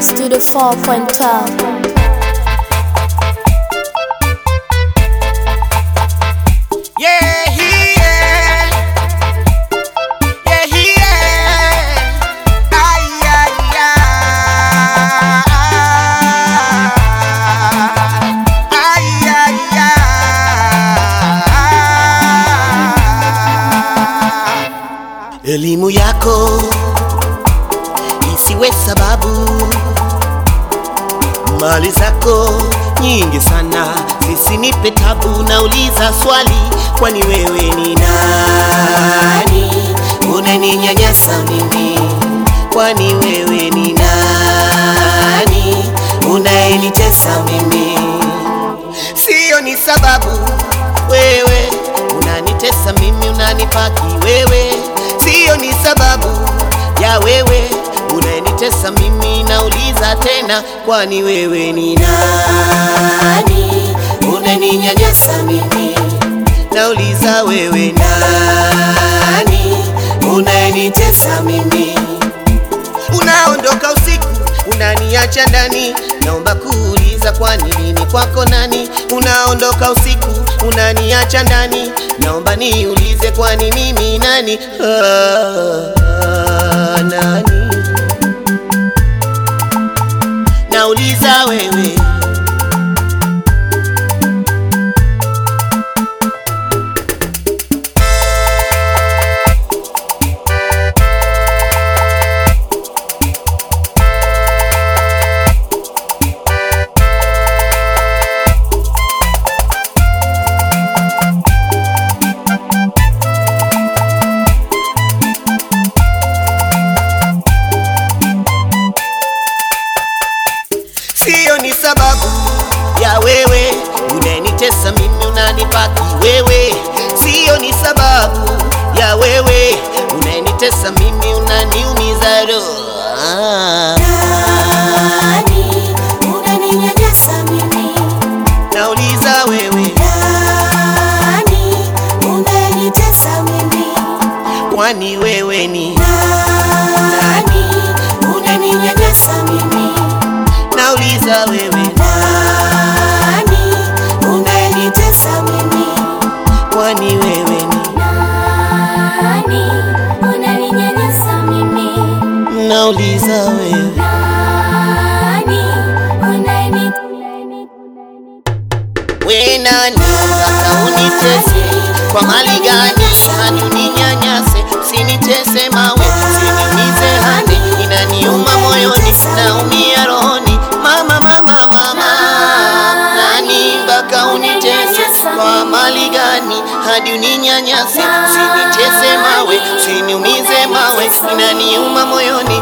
Studio 4.12. Elimu yako isiwe sababu, mali zako nyingi sana zisinipe tabu. Nauliza swali, kwani wewe ni nani? Unaninyanyasa mimi, kwani wewe ni nani? Unayenitesa mimi, sio ni sababu. Wewe unanitesa mimi, unanipaki wewe, sio ni sababu ya wewe unanitesa mimi. Nauliza tena, kwani wewe ni nani? Unaninyanyasa mimi, nauliza wewe nani? Unanitesa mimi. Unaondoka usiku unaniacha ndani, naomba kuuliza, kwani nini kwako nani? Unaondoka usiku unaniacha ndani, naomba niulize, kwani mimi nani? Nani? Nauliza wewe. Sio ni sababu ya wewe unanitesa mimi, unanipaki wewe, sio ni sababu ya wewe unanitesa mimi, unaniumiza roho. Nani? Unaninyanyasa mimi, nauliza wewe nani? Unanitesa mimi, kwani wewe ni nani? Unaninyanyasa mimi, nauliza wewe nani? Unanitesa mimi, kwani wewe ni nani? Unaninyanyasa mimi, nauliza wewe nani? we nani? Sasa unitese kwa mali gani? Hadi uninyanyase, usinitese mawe, usiniumize hadi inaniuma moyoni, naumia rohoni. Mama, mama, mama, nani mpaka unitese kwa mali gani? Hadi uninyanyase, usinitese mawe, usiniumize mawe, inaniuma moyoni.